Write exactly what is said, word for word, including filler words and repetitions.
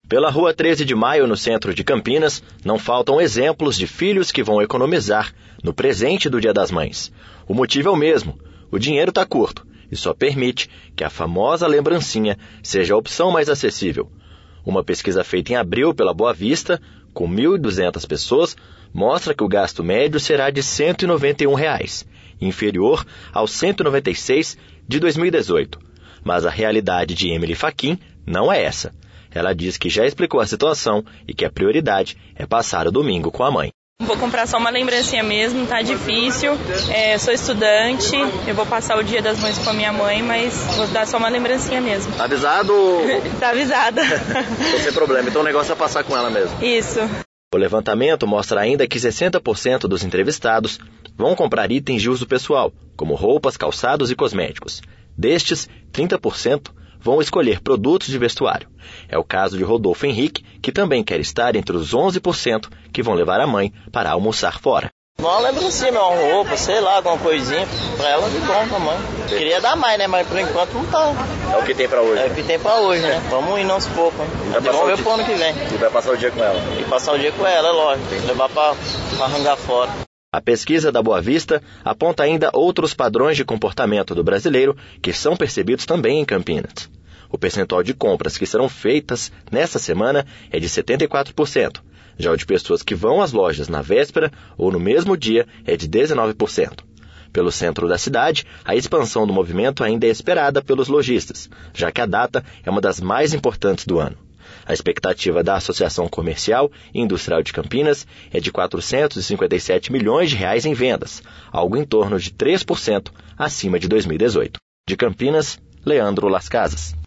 Pela Rua treze de Maio, no centro de Campinas, não faltam exemplos de filhos que vão economizar no presente do Dia das Mães. O motivo é o mesmo: o dinheiro está curto e só permite que a famosa lembrancinha seja a opção mais acessível. Uma pesquisa feita em abril pela Boa Vista, com mil e duzentas pessoas, mostra que o gasto médio será de cento e noventa e um reais, inferior aos cento e noventa e seis de dois mil e dezoito. Mas a realidade de Emily Fachin não é essa. Ela diz que já explicou a situação e que a prioridade é passar o domingo com a mãe. Vou comprar só uma lembrancinha mesmo, tá difícil, é, sou estudante, eu vou passar o Dia das Mães com a minha mãe, mas vou dar só uma lembrancinha mesmo. Tá avisado? Tá avisada. Tô sem problema, então o negócio é passar com ela mesmo. Isso. O levantamento mostra ainda que sessenta por cento dos entrevistados vão comprar itens de uso pessoal, como roupas, calçados e cosméticos. Destes, trinta por cento vão escolher produtos de vestuário. É o caso de Rodolfo Henrique, que também quer estar entre os onze por cento que vão levar a mãe para almoçar fora. Uma lembrancinha, uma roupa, sei lá, alguma coisinha, pra ela de bom pra mãe. Queria dar mais, né, mas por enquanto não tá. É o que tem pra hoje. É o que tem pra hoje, né? Vamos ir aos poucos, né? Vamos ver pro ano que vem. E vai passar o dia com ela. E passar o dia com ela, é lógico. Levar pra, pra arranjar fora. A pesquisa da Boa Vista aponta ainda outros padrões de comportamento do brasileiro que são percebidos também em Campinas. O percentual de compras que serão feitas nesta semana é de setenta e quatro por cento. Já o de pessoas que vão às lojas na véspera ou no mesmo dia é de dezenove por cento. Pelo centro da cidade, a expansão do movimento ainda é esperada pelos lojistas, já que a data é uma das mais importantes do ano. A expectativa da Associação Comercial e Industrial de Campinas é de quatrocentos e cinquenta e sete milhões de reais em vendas, algo em torno de três por cento acima de dois mil e dezoito. De Campinas, Leandro Las Casas.